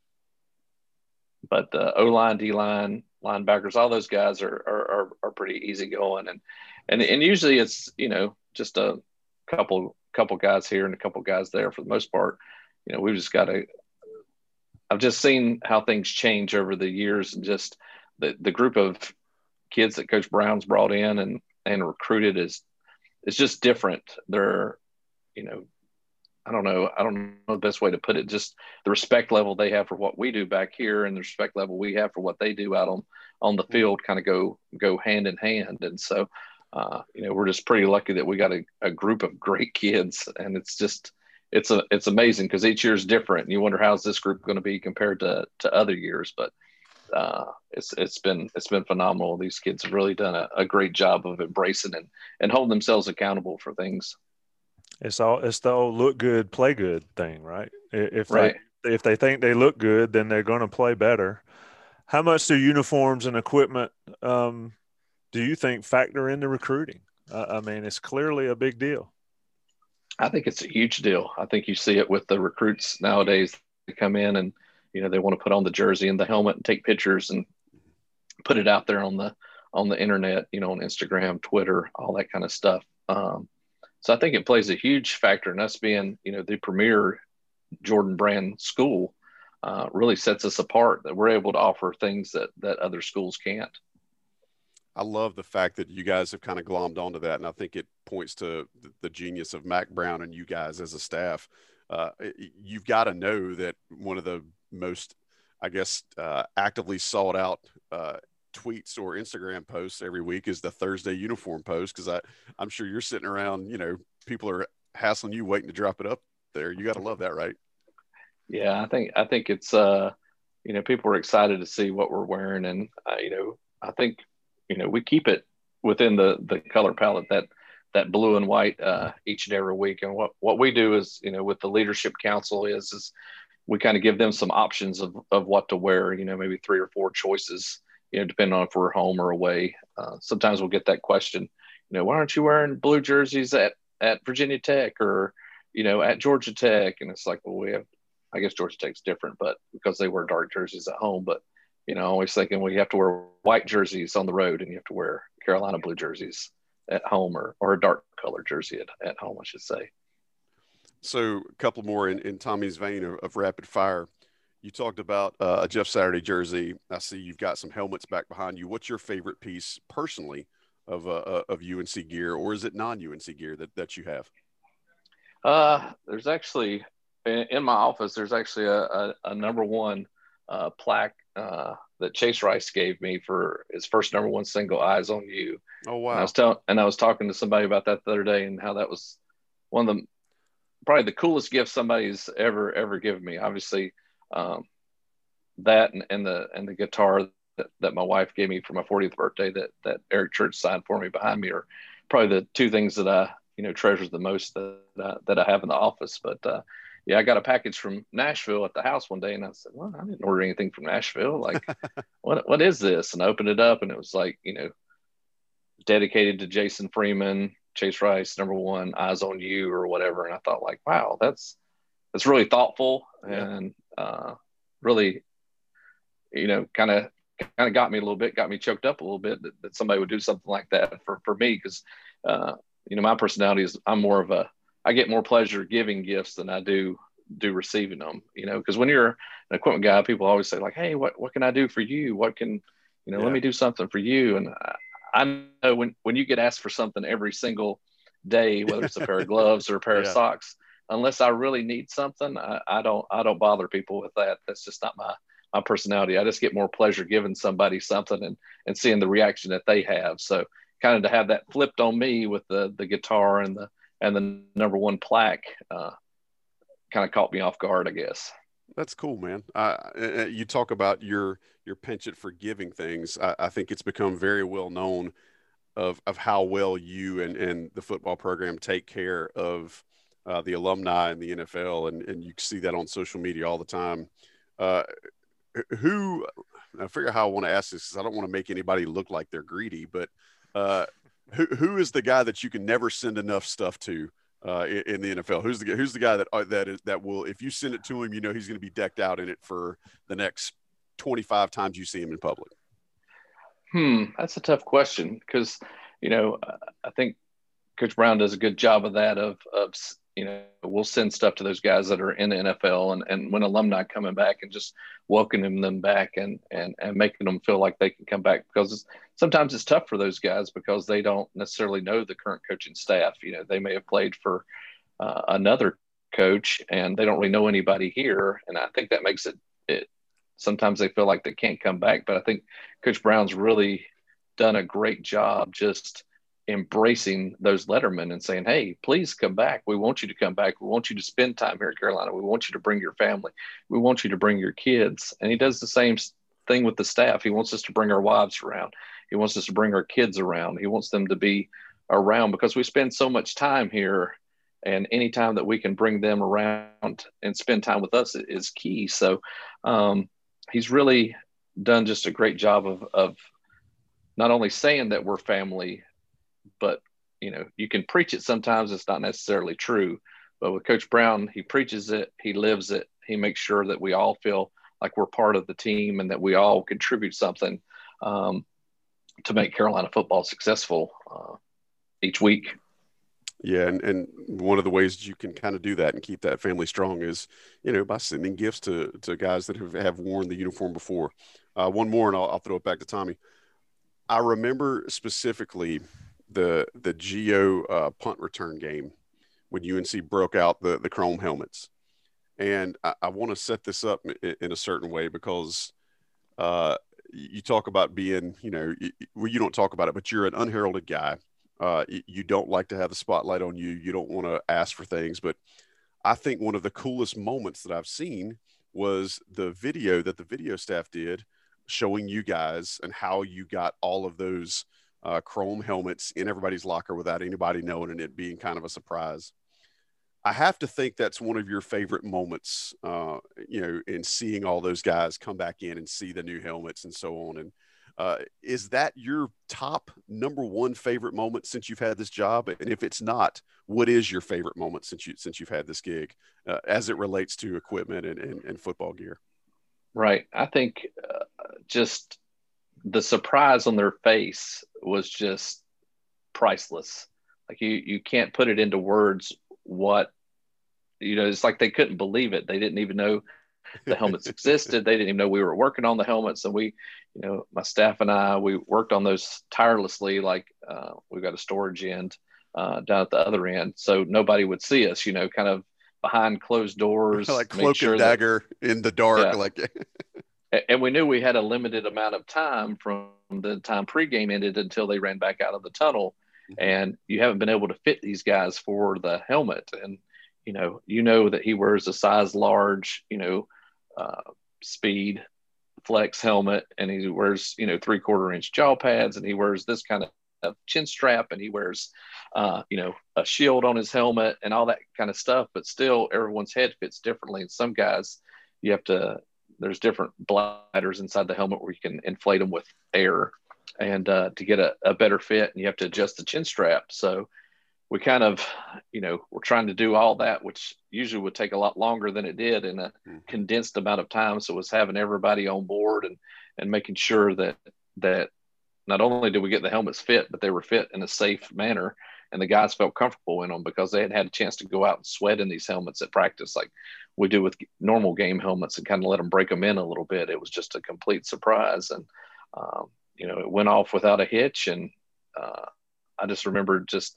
but uh, O line, D line, linebackers, all those guys are are are, are pretty easy going. And and and usually it's you know just a couple couple guys here and a couple guys there for the most part. You know, we've just got to. I've just seen how things change over the years, and just the, the group of kids that Coach Brown's brought in and, and recruited is, it's just different. They're, you know, I don't know. I don't know the best way to put it. Just the respect level they have for what we do back here and the respect level we have for what they do out on, on the field kind of go, go hand in hand. And so, uh, you know, we're just pretty lucky that we got a, a group of great kids, and it's just, It's a it's amazing because each year is different, and you wonder how's this group going to be compared to, to other years. But uh, it's it's been it's been phenomenal. These kids have really done a, a great job of embracing and and holding themselves accountable for things. It's all it's the old look good, play good thing, right? If they right. if they think they look good, then they're going to play better. How much do uniforms and equipment um, do you think factor into recruiting? Uh, I mean, it's clearly a big deal. I think it's a huge deal. I think you see it with the recruits nowadays. They come in and, you know, they want to put on the jersey and the helmet and take pictures and put it out there on the on the internet, you know, on Instagram, Twitter, all that kind of stuff. Um, so I think it plays a huge factor in us being, you know, the premier Jordan brand school uh, really sets us apart, that we're able to offer things that that other schools can't. I love the fact that you guys have kind of glommed onto that, and I think it points to the genius of Mack Brown and you guys as a staff. Uh, you've got to know that one of the most, I guess, uh, actively sought out uh, tweets or Instagram posts every week is the Thursday uniform post, because I I'm sure you're sitting around, you know, people are hassling you waiting to drop it up there. You got to love that, right? Yeah, I think I think it's uh, you know, people are excited to see what we're wearing, and uh, you know, I think. You know, we keep it within the, the color palette, that that blue and white uh, each and every week. And what, what we do is, you know, with the leadership council is, is we kind of give them some options of, of what to wear, you know, maybe three or four choices, you know, depending on if we're home or away. Uh, sometimes we'll get that question, you know, why aren't you wearing blue jerseys at, at Virginia Tech or, you know, at Georgia Tech? And it's like, well, we have, I guess Georgia Tech's different, but because they wear dark jerseys at home, but you know, always thinking, well, you have to wear white jerseys on the road and you have to wear Carolina blue jerseys at home, or, or a dark color jersey at, at home, I should say. So a couple more in, in Tommy's vein of, of rapid fire. You talked about uh, a Jeff Saturday jersey. I see you've got some helmets back behind you. What's your favorite piece personally of uh, of U N C gear, or is it non-U N C gear that, that you have? Uh, there's actually in, in my office. There's actually a, a, a number one uh, plaque uh, that Chase Rice gave me for his first number one single, "Eyes on You." Oh wow! And I was telling, and I was talking to somebody about that the other day, and how that was one of the probably the coolest gifts somebody's ever ever given me. Obviously. Um, that and, and the and the guitar that, that my wife gave me for my fortieth birthday that that Eric Church signed for me behind me are probably the two things that I you know treasure the most that I, that I have in the office. But uh, yeah, I got a package from Nashville at the house one day, and I said, "Well, I didn't order anything from Nashville. Like, what what is this?" And I opened it up, and it was like you know dedicated to Jason Freeman, Chase Rice, number one, "Eyes on You" or whatever. And I thought, like, wow, that's that's really thoughtful. Yeah. And uh, really, you know, kind of kind of got me a little bit, got me choked up a little bit that, that somebody would do something like that for, for me. Because, uh, you know, my personality is I'm more of a, I get more pleasure giving gifts than I do do receiving them, you know, because when you're an equipment guy, people always say like, hey, what, what can I do for you? What can, you know, yeah. let me do something for you. And I, I know when, when you get asked for something every single day, whether it's a pair of gloves or a pair yeah. of socks, unless I really need something, I, I don't I don't bother people with that. That's just not my my personality. I just get more pleasure giving somebody something and and seeing the reaction that they have. So kind of to have that flipped on me with the the guitar and the and the number one plaque uh, kind of caught me off guard, I guess. That's cool, man. Uh, you talk about your your penchant for giving things. I, I think it's become very well known of of how well you and and the football program take care of Uh, the alumni in the N F L, and, and you see that on social media all the time. Uh, who, I figure how I want to ask this because I don't want to make anybody look like they're greedy, but uh, who who is the guy that you can never send enough stuff to uh, in, in the N F L? Who's the who's the guy that uh, that is that will, if you send it to him, you know he's going to be decked out in it for the next twenty-five times you see him in public? Hmm, that's a tough question because you know I think Coach Brown does a good job of that. Of of you know, we'll send stuff to those guys that are in the N F L and, and when alumni coming back and just welcoming them back and, and, and making them feel like they can come back because it's, sometimes it's tough for those guys because they don't necessarily know the current coaching staff. You know, they may have played for uh, another coach and they don't really know anybody here. And I think that makes it, it, sometimes they feel like they can't come back, but I think Coach Brown's really done a great job just embracing those lettermen and saying, hey, please come back. We want you to come back. We want you to spend time here at Carolina. We want you to bring your family. We want you to bring your kids. And he does the same thing with the staff. He wants us to bring our wives around. He wants us to bring our kids around. He wants them to be around because we spend so much time here, and any time that we can bring them around and spend time with us is key. So um, he's really done just a great job of, of not only saying that we're family, but, you know, you can preach it sometimes. It's not necessarily true. But with Coach Brown, he preaches it. He lives it. He makes sure that we all feel like we're part of the team and that we all contribute something um, to make Carolina football successful uh, each week. Yeah, and, and one of the ways you can kind of do that and keep that family strong is, you know, by sending gifts to to guys that have, have worn the uniform before. Uh, one more, and I'll, I'll throw it back to Tommy. I remember specifically – the the Geo uh, punt return game when U N C broke out the, the chrome helmets. And I, I want to set this up in, in a certain way because uh, you talk about being, you know, you, well, you don't talk about it, but you're an unheralded guy. Uh, you, you don't like to have the spotlight on you. You don't want to ask for things. But I think one of the coolest moments that I've seen was the video that the video staff did showing you guys and how you got all of those Uh, chrome helmets in everybody's locker without anybody knowing and it being kind of a surprise. I have to think that's one of your favorite moments, uh, you know, in seeing all those guys come back in and see the new helmets and so on. And uh, is that your top number one favorite moment since you've had this job? And if it's not, what is your favorite moment since you since you've had this gig uh, as it relates to equipment and, and, and football gear? Right. I think uh, just the surprise on their face was just priceless. Like you, you can't put it into words what, you know, it's like they couldn't believe it. They didn't even know the helmets existed. They didn't even know we were working on the helmets. And we, you know, my staff and I, we worked on those tirelessly. Like uh, we've got a storage end uh, down at the other end, so nobody would see us, you know, kind of behind closed doors, like cloak sure and dagger that, in the dark. Yeah. Like, and we knew we had a limited amount of time from the time pregame ended until they ran back out of the tunnel. Mm-hmm. And you haven't been able to fit these guys for the helmet. And, you know, you know that he wears a size large, you know, uh, speed flex helmet, and he wears, you know, three quarter inch jaw pads, and he wears this kind of chin strap, and he wears, uh, you know, a shield on his helmet and all that kind of stuff. But still, everyone's head fits differently. And some guys, you have to, there's different bladders inside the helmet where you can inflate them with air, and uh, to get a, a better fit, and you have to adjust the chin strap. So we kind of, you know, we're trying to do all that, which usually would take a lot longer than it did in a mm-hmm. condensed amount of time. So it was having everybody on board and, and making sure that, that not only did we get the helmets fit, but they were fit in a safe manner, and the guys felt comfortable in them because they had had a chance to go out and sweat in these helmets at practice like we do with normal game helmets, and kind of let them break them in a little bit. It was just a complete surprise. And, um, you know, it went off without a hitch. And uh, I just remember just,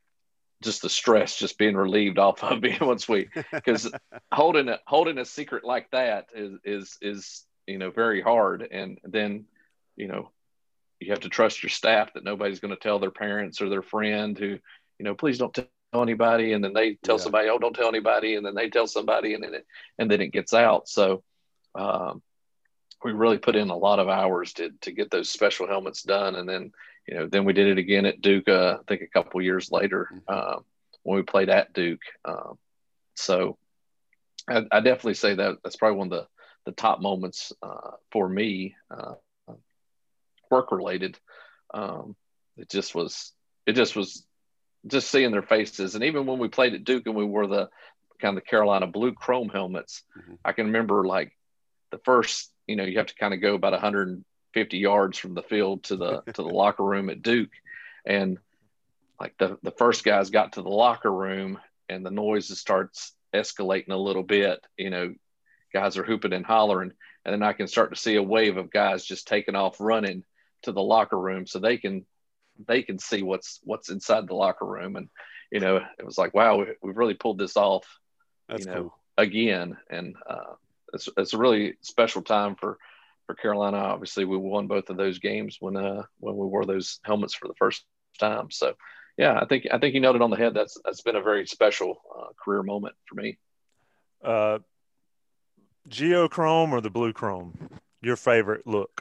just the stress just being relieved off of me once we, because holding a, holding a secret like that is, is, is, you know, very hard. And then, you know, you have to trust your staff that nobody's going to tell their parents or their friend who, you know, please don't tell anybody. And then they tell yeah. somebody, oh, don't tell anybody. And then they tell somebody, and then it, and then it gets out. So um, we really put in a lot of hours to, to get those special helmets done. And then, you know, then we did it again at Duke, uh, I think a couple of years later uh, when we played at Duke. Um, so I, I definitely say that that's probably one of the, the top moments uh, for me, uh, work related. Um, it just was, it just was just seeing their faces. And even when we played at Duke and we wore the kind of the Carolina blue chrome helmets, mm-hmm. I can remember like the first, you know, you have to kind of go about one hundred fifty yards from the field to the, to the locker room at Duke. And like the, the first guys got to the locker room and the noise starts escalating a little bit, you know, guys are hooping and hollering. And then I can start to see a wave of guys just taking off running to the locker room so they can, they can see what's, what's inside the locker room. And, you know, it was like, wow, we, we've really pulled this off, That's you know, cool. again. And uh, it's, it's a really special time for, for Carolina. Obviously we won both of those games when, uh, when we wore those helmets for the first time. So yeah, I think, I think you noted on the head. That's, that's been a very special uh, career moment for me. Uh, Geochrome or the blue chrome, your favorite look?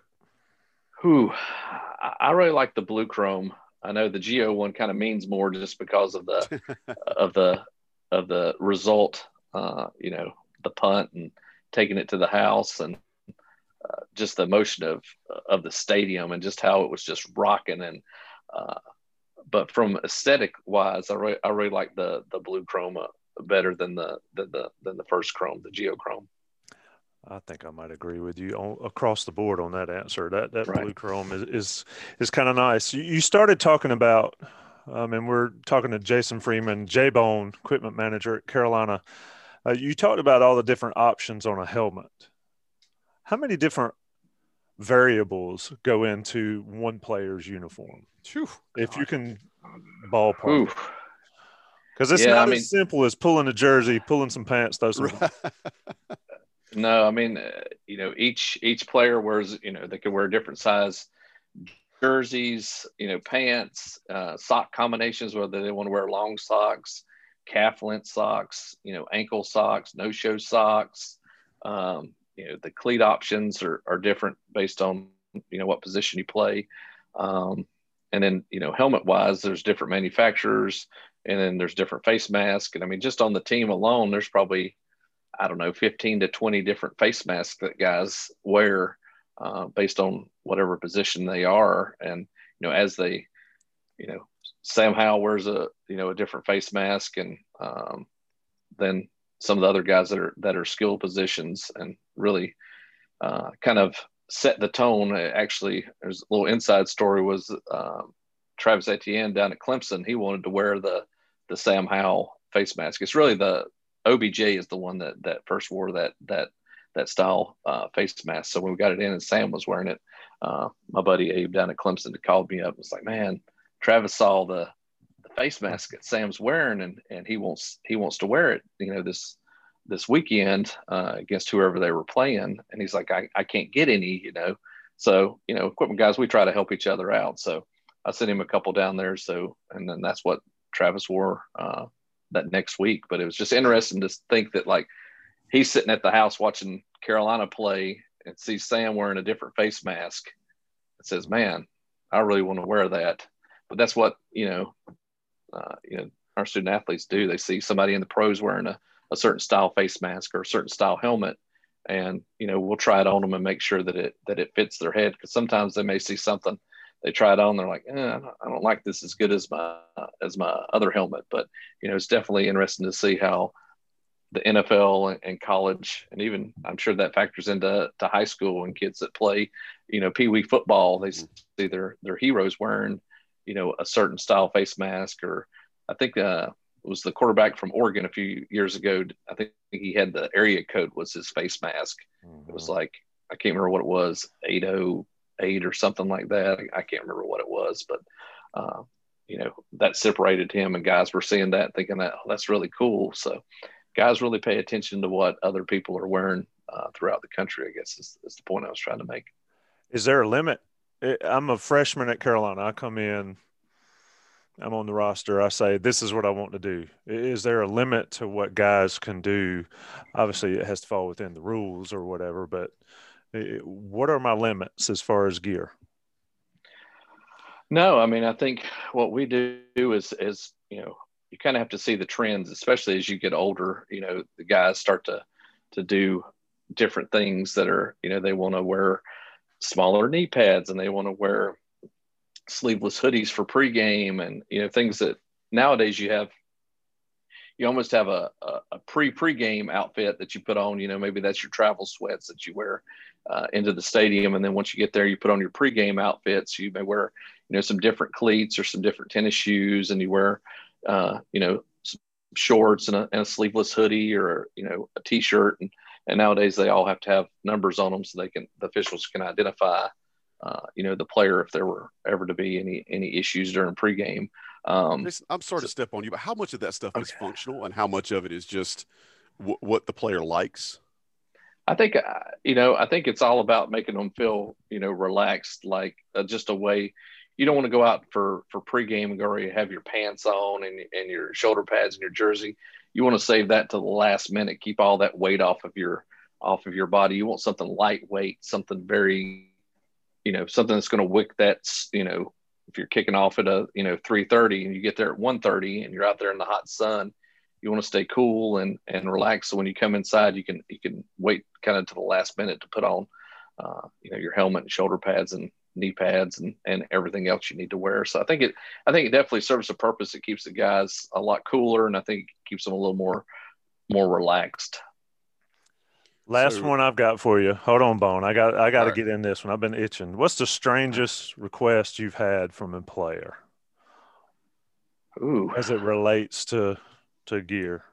Who I really like the blue chrome. I know the Geo one kind of means more just because of the of the of the result. Uh, you know, the punt and taking it to the house, and uh, just the emotion of of the stadium and just how it was just rocking. And uh, but from aesthetic wise, I really I really like the the blue chrome uh, better than the than the than the first chrome, the Geochrome. I think I might agree with you on, across the board on that answer. That that right. blue chrome is is, is kind of nice. You, you started talking about, um, and we're talking to Jason Freeman, J-Bone, equipment manager at Carolina. Uh, you talked about all the different options on a helmet. How many different variables go into one player's uniform? Whew, if you can ballpark. Because it's yeah, not I mean, as simple as pulling a jersey, pulling some pants, those some No, I mean, uh, you know, each each player wears, you know, they can wear different size jerseys, you know, pants, uh, sock combinations, whether they want to wear long socks, calf length socks, you know, ankle socks, no-show socks. Um, you know, the cleat options are, are different based on, you know, what position you play. Um, and then, you know, helmet-wise, there's different manufacturers, and then there's different face masks. And I mean, just on the team alone, there's probably, I don't know, fifteen to twenty different face masks that guys wear uh, based on whatever position they are. And, you know, as they, you know, Sam Howell wears a, you know, a different face mask, and um, then some of the other guys that are, that are skilled positions, and really uh, kind of set the tone. Actually, there's a little inside story was um, Travis Etienne down at Clemson. He wanted to wear the, the Sam Howell face mask. It's really the, O B J is the one that, that first wore that, that, that style uh, face mask. So when we got it in and Sam was wearing it, uh, my buddy Abe down at Clemson called me up and was like, man, Travis saw the, the face mask that Sam's wearing and, and he wants, he wants to wear it, you know, this, this weekend uh, against whoever they were playing. And he's like, I, I can't get any, you know? So, you know, equipment guys, we try to help each other out. So I sent him a couple down there. So, and then that's what Travis wore uh, that next week. But it was just interesting to think that, like, he's sitting at the house watching Carolina play and sees Sam wearing a different face mask. It says, man, I really want to wear that. But that's what, you know, uh, you know, our student athletes do. They see somebody in the pros wearing a, a certain style face mask or a certain style helmet. And, you know, we'll try it on them and make sure that it, that it fits their head. Because sometimes they may see something, they try it on, they're like, eh, I, don't, I don't like this as good as my, as my other helmet. But, you know, it's definitely interesting to see how the N F L and, and college, and even I'm sure that factors into to high school and kids that play, you know, Pee Wee football, they see their, their heroes wearing, you know, a certain style face mask. Or I think uh, it was the quarterback from Oregon a few years ago. I think he had the area code was his face mask. Mm-hmm. It was like, I can't remember what it was, eight oh eight or something like that. I can't remember what it was, but uh, you know, that separated him, and guys were seeing that thinking that, oh, that's really cool. So guys really pay attention to what other people are wearing uh, throughout the country, I guess is, is the point I was trying to make. Is there a limit? I'm a freshman at Carolina. I come in, I'm on the roster. I say, this is what I want to do. Is there a limit to what guys can do? Obviously it has to fall within the rules or whatever, but it, what are my limits as far as gear? No, I mean, I think what we do is, is, you know, you kind of have to see the trends, especially as you get older. You know, the guys start to, to do different things that are, you know, they want to wear smaller knee pads and they want to wear sleeveless hoodies for pregame, and, you know, things that nowadays you have, you almost have a, a, a pre pregame outfit that you put on, you know, maybe that's your travel sweats that you wear uh, into the stadium. And then once you get there, you put on your pregame outfits. You may wear, you know, some different cleats or some different tennis shoes, and you wear, uh, you know, some shorts and a, and a sleeveless hoodie or, you know, a t-shirt. And, and nowadays they all have to have numbers on them so they can, the officials can identify, uh, you know, the player if there were ever to be any, any issues during pregame. Um, I'm sorry so, to step on you, but how much of that stuff okay. is functional and how much of it is just w- what the player likes? I think, uh, you know, I think it's all about making them feel, you know, relaxed, like uh, just a way. You don't want to go out for, for pregame and go already have your pants on and, and your shoulder pads and your jersey. You want to save that to the last minute, keep all that weight off of your, off of your body. You want something lightweight, something very, you know, something that's going to wick that, you know, if you're kicking off at a, you know, three thirty and you get there at one thirty and you're out there in the hot sun, you want to stay cool and, and relax. So when you come inside, you can, you can wait kind of to the last minute to put on, uh, you know, your helmet and shoulder pads and knee pads and, and everything else you need to wear. So I think it, I think it definitely serves a purpose. It keeps the guys a lot cooler, and I think it keeps them a little more, more relaxed. Last So, one I've got for you. Hold on, Bone. I got I got to right. get in this one. I've been itching. What's the strangest request you've had from a player? Ooh. As it relates to to gear?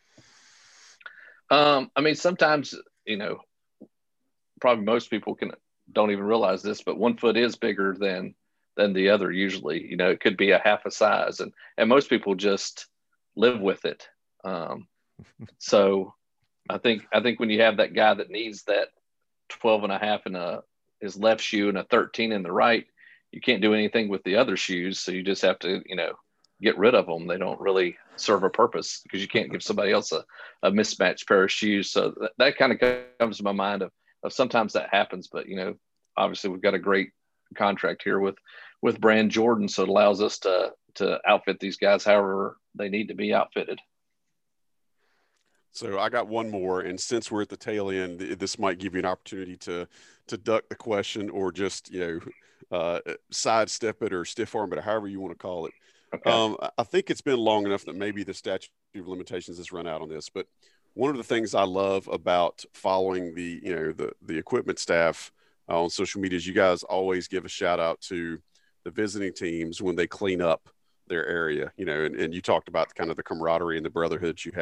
Um, I mean, sometimes, you know, probably most people can don't even realize this, but one foot is bigger than than the other. Usually, you know, it could be a half a size, and and most people just live with it. Um, so. I think I think when you have that guy that needs that twelve and a half in a his left shoe and a thirteen in the right, you can't do anything with the other shoes. So you just have to, you know, get rid of them. They don't really serve a purpose because you can't give somebody else a, a mismatched pair of shoes. So that, that kind of comes to my mind of, of sometimes that happens, but, you know, obviously we've got a great contract here with, with Brand Jordan. So it allows us to, to outfit these guys however they need to be outfitted. So I got one more, and since we're at the tail end, this might give you an opportunity to to duck the question or just, you know, uh, sidestep it or stiff arm it or however you want to call it. Okay. Um, I think it's been long enough that maybe the statute of limitations has run out on this. But one of the things I love about following the, you know, the the equipment staff uh, on social media is you guys always give a shout out to the visiting teams when they clean up their area, you know, and, and you talked about kind of the camaraderie and the brotherhood you have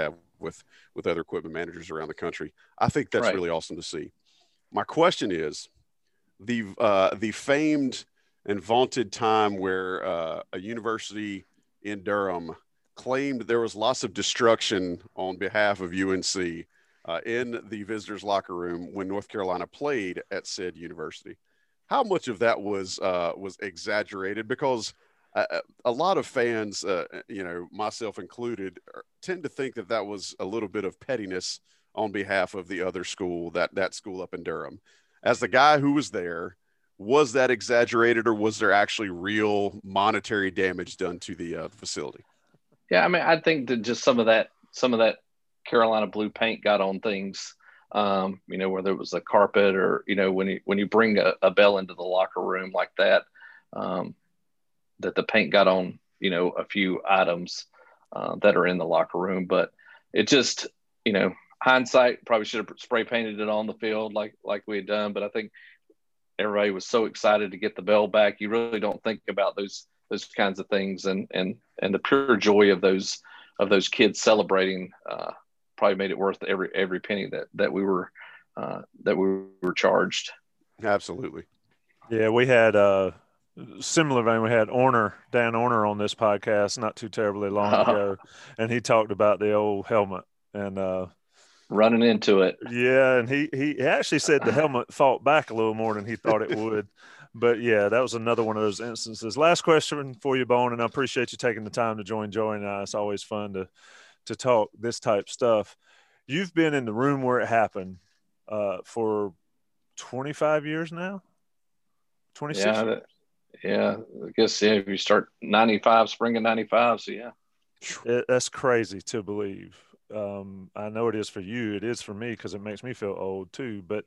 with with other equipment managers around the country. I think that's Right. really awesome to see. My question is the uh, the famed and vaunted time where uh, a university in Durham claimed there was lots of destruction on behalf of U N C uh, in the visitors' locker room when North Carolina played at said university. How much of that was uh, was exaggerated? Because uh, a lot of fans, uh, you know, myself included, tend to think that that was a little bit of pettiness on behalf of the other school, that that school up in Durham. As the guy who was there, was that exaggerated, or was there actually real monetary damage done to the uh, facility? Yeah, I mean, I think that just some of that, some of that Carolina blue paint got on things. Um, you know, whether it was a carpet or, you know, when you when you bring a, a bell into the locker room like that, um, that the paint got on, you know, a few items uh, that are in the locker room. But it just, you know, hindsight, probably should have spray painted it on the field like like we had done. But I think everybody was so excited to get the bell back. You really don't think about those those kinds of things, and and and the pure joy of those of those kids celebrating uh, probably made it worth every every penny that that we were uh, that we were charged. Absolutely. Yeah, we had uh, similar vein. We had Orner, Dan Orner, on this podcast not too terribly long Uh, ago, and he talked about the old helmet and. Uh, running into it. Yeah, and he he actually said the helmet fought back a little more than he thought it would. But, yeah, that was another one of those instances. Last question for you, Bone, and I appreciate you taking the time to join Joey and I. It's always fun to to talk this type stuff. You've been in the room where it happened uh, for twenty-five years now? twenty-six Yeah, years? that, yeah. I guess, yeah, if you start ninety-five, spring of ninety-five, so, yeah. It, that's crazy to believe. Um, I know it is for you. It is for me because it makes me feel old too. But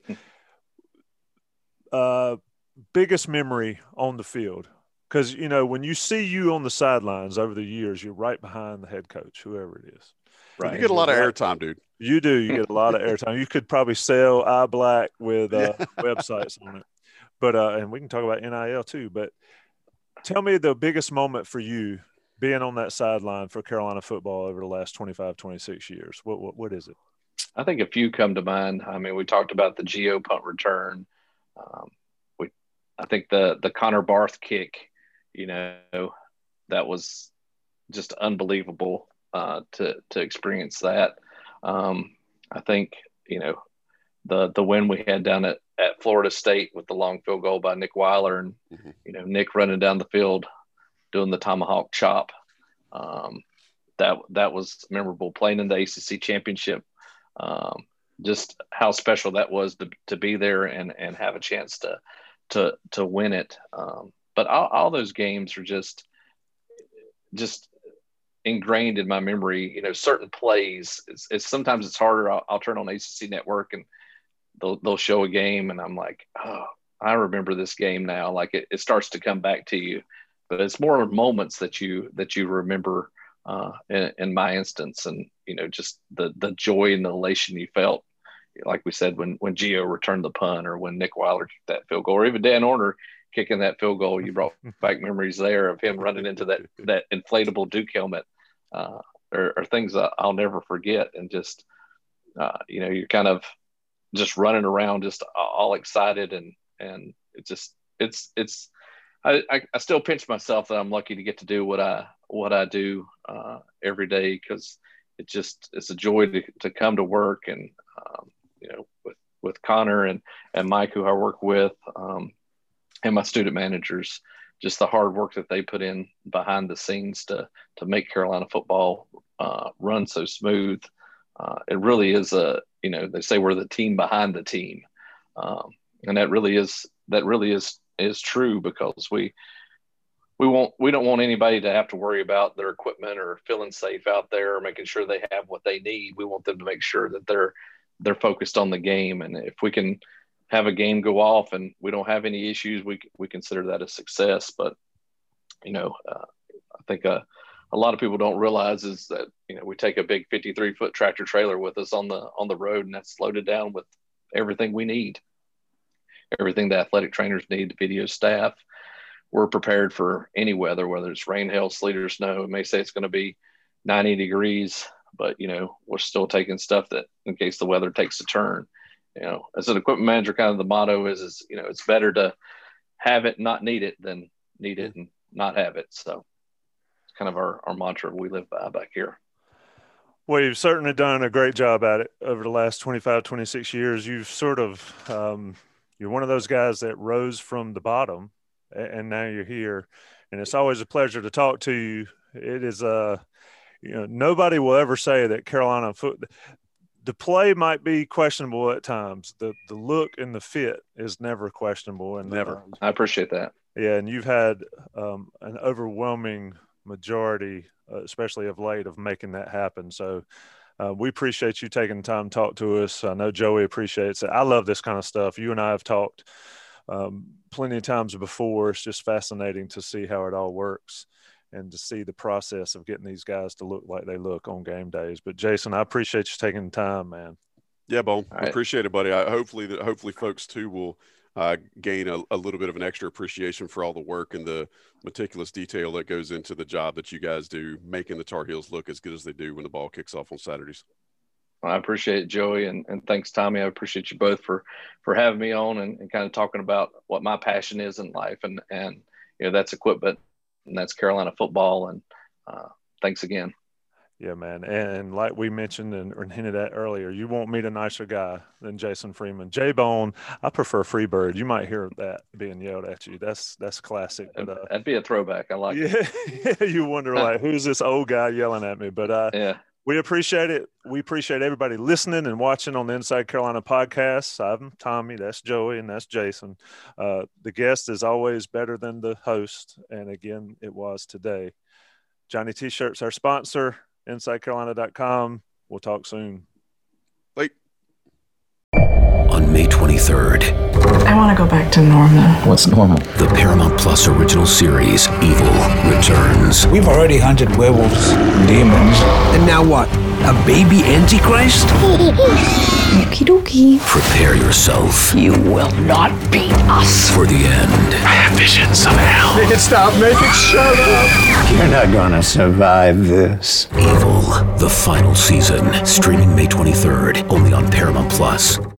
uh, biggest memory on the field, because, you know, when you see you on the sidelines over the years, you're right behind the head coach, whoever it is. Right. You get a lot of Right. airtime, dude. You do. You get a lot of airtime. You could probably sell eye black with uh, websites on it. But uh, and we can talk about N I L too. But tell me the biggest moment for you being on that sideline for Carolina football over the last twenty-five, twenty-six years. What, what, what is it? I think a few come to mind. I mean, we talked about the Gio punt return. Um, we, I think the the Connor Barth kick, you know, that was just unbelievable uh, to to experience that. Um, I think, you know, the the win we had down at, at Florida State with the long field goal by Nick Weiler, and Mhm. you know, Nick running down the field doing the tomahawk chop. Um, that that was memorable. Playing in the A C C championship. Um, just how special that was to, to be there and, and have a chance to, to, to win it. Um, but all, all those games are just, just ingrained in my memory. You know, certain plays, it's, it's sometimes it's harder. I'll, I'll turn on A C C Network and they'll, they'll show a game and I'm like, oh, I remember this game now. Like it, it starts to come back to you, but it's more moments that you, that you remember Uh, in, in my instance, and you know, just the the joy and the elation you felt, like we said, when when Gio returned the punt, or when Nick Weiler kicked that field goal, or even Dan Orner kicking that field goal. You brought back memories there of him running into that that inflatable Duke helmet, uh, or, or things that I'll never forget. And just uh, you know, you're kind of just running around, just all excited, and and it just it's it's. I, I, I still pinch myself that I'm lucky to get to do what I what I do uh, every day, because it just it's a joy to, to come to work, and um, you know, with with Connor and and Mike, who I work with, um, and my student managers, just the hard work that they put in behind the scenes to to make Carolina football uh, run so smooth. Uh, it really is a, you know, they say we're the team behind the team, um, and that really is that really is. is true, because we we won't we don't want anybody to have to worry about their equipment or feeling safe out there or making sure they have what they need. We want them to make sure that they're they're focused on the game, and if we can have a game go off and we don't have any issues, we we consider that a success. But you know, uh, I think uh, a lot of people don't realize is that, you know, we take a big fifty-three foot tractor trailer with us on the on the road, and that's loaded down with everything we need. Everything the athletic trainers need, the video staff. We're prepared for any weather, whether it's rain, hail, sleet, or snow. It may say it's going to be ninety degrees but, you know, we're still taking stuff that in case the weather takes a turn. You know, as an equipment manager, kind of the motto is, is, you know, it's better to have it, not need it, than need it and not have it. So it's kind of our, our mantra we live by back here. Well, you've certainly done a great job at it over the last twenty-five, twenty-six years. You've sort of, um, you're one of those guys that rose from the bottom, and now you're here. And it's always a pleasure to talk to you. It is, uh, you know, nobody will ever say that Carolina foot, the play might be questionable at times. The the look and the fit is never questionable. And never. Um, I appreciate that. Yeah, and you've had um, an overwhelming majority, uh, especially of late, of making that happen. So uh, we appreciate you taking the time to talk to us. I know Joey appreciates it. I love this kind of stuff. You and I have talked um, plenty of times before. It's just fascinating to see how it all works and to see the process of getting these guys to look like they look on game days. But Jason, I appreciate you taking the time, man. Yeah, Bo, right. Appreciate it, buddy. I, hopefully that hopefully folks too will uh, gain a, a little bit of an extra appreciation for all the work and the meticulous detail that goes into the job that you guys do, making the Tar Heels look as good as they do when the ball kicks off on Saturdays. I appreciate it, Joey, and, and thanks, Tommy. I appreciate you both for for having me on and, and kind of talking about what my passion is in life, and and you know that's equipment, and that's Carolina football, and uh, thanks again. Yeah, man. And like we mentioned and, and hinted at earlier, you won't meet a nicer guy than Jason Freeman. J-Bone, I prefer Freebird. You might hear that being yelled at you. That's that's classic. But, uh, That'd be a throwback. I like yeah, it. Yeah, you wonder, like, who's this old guy yelling at me? But uh, yeah. We appreciate it. We appreciate everybody listening and watching on the Inside Carolina podcast. I'm Tommy, that's Joey, and that's Jason. Uh, the guest is always better than the host, and again, it was today. Johnny T-Shirts, our sponsor. inside carolina dot com. We'll talk soon. Late. On May twenty-third. I want to go back to normal. What's normal? The Paramount Plus original series, Evil, returns. We've already hunted werewolves, demons. And now what? A baby Antichrist? Okie dokie. Prepare yourself. You will not beat us. For the end. I have visions of hell. Make it stop, make it shut up. You're not gonna survive this. Evil, the final season. Streaming May twenty-third, only on Paramount Plus.